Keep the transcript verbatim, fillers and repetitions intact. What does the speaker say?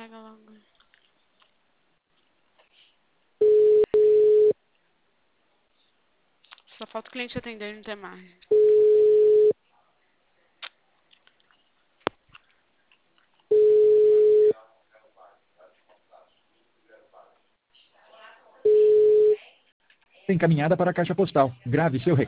carrega logo. Só falta o cliente atender e não tem mais. Encaminhada para a caixa postal. Grave seu recado.